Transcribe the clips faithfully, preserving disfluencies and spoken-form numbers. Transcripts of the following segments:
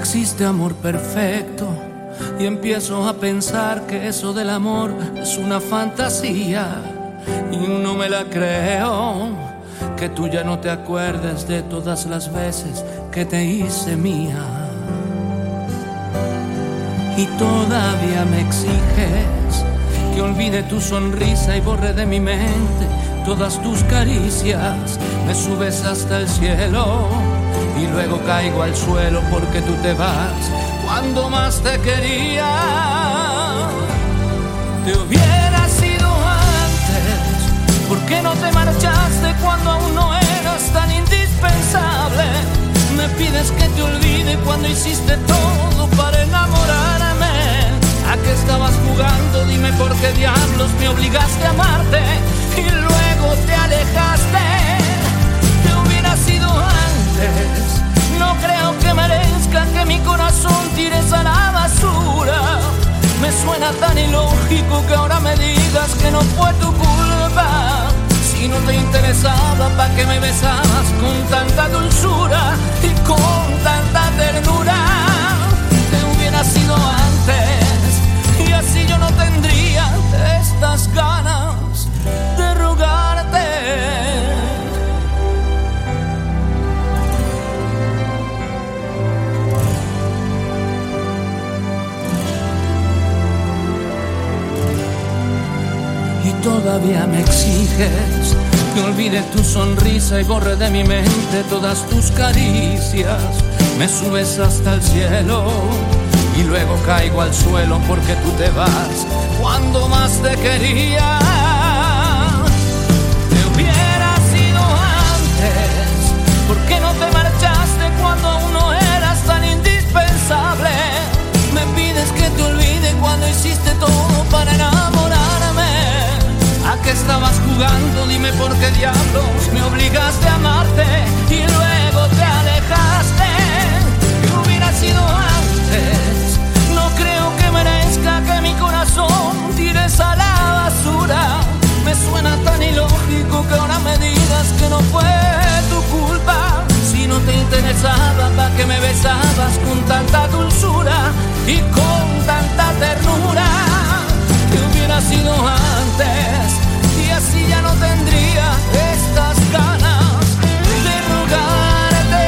existe amor perfecto y empiezo a pensar que eso del amor es una fantasía y no me la creo, que tú ya no te acuerdes de todas las veces que te hice mía y todavía me exiges que olvide tu sonrisa y borre de mi mente todas tus caricias. Me subes hasta el cielo y luego caigo al suelo porque tú te vas cuando más te quería. Te hubiera sido antes, ¿por qué no te marchaste cuando aún no eras tan indispensable? Me pides que te olvide cuando hiciste todo para enamorarme. ¿A qué estabas jugando? Dime por qué diablos me obligaste a amarte y luego te alejaste. Te hubiera sido antes, no creo que merezca que mi corazón tires a la basura. Me suena tan ilógico que ahora me digas que no fue tu culpa. Si no te interesaba, ¿para qué me besabas con tanta dulzura y con tanta ternura? Te hubiera sido antes y así yo no tendría estas ganas de rogarte. Y todavía me exiges que olvide tu sonrisa y borre de mi mente todas tus caricias. Me subes hasta el cielo y luego caigo al suelo porque tú te vas cuando más te quería. Te hubiera sido antes, ¿por qué no te marchaste cuando aún no eras tan indispensable? Me pides que te olvide cuando hiciste todo para enamorarme. ¿A qué estabas jugando? Dime por qué diablos me obligaste a amarte y luego te alejaste. Te hubiera sido antes, no creo que merezca que mi corazón tires a la basura. Me suena tan ilógico que ahora me digas que no fue tu culpa. Si no te interesaba, ¿para qué me besabas con tanta dulzura y con tanta ternura? Te hubiera sido antes y así ya no tendría estas ganas de rogarte.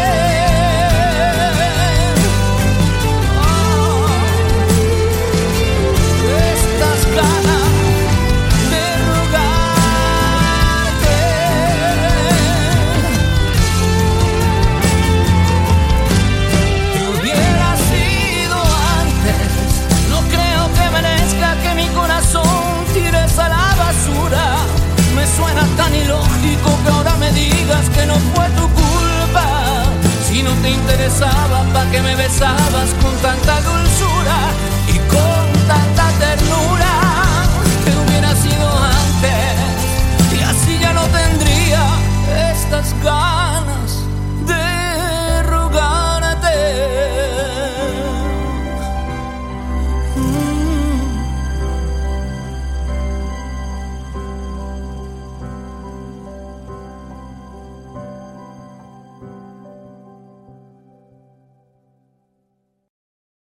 Oh, estas ganas de rogarte. Te hubiera sido antes, no creo que merezca que mi corazón tires a la basura. Me suena tan ilógico que ahora me digas que no fue tu culpa. Si no te interesaba, ¿para qué me besabas con tanta dulzura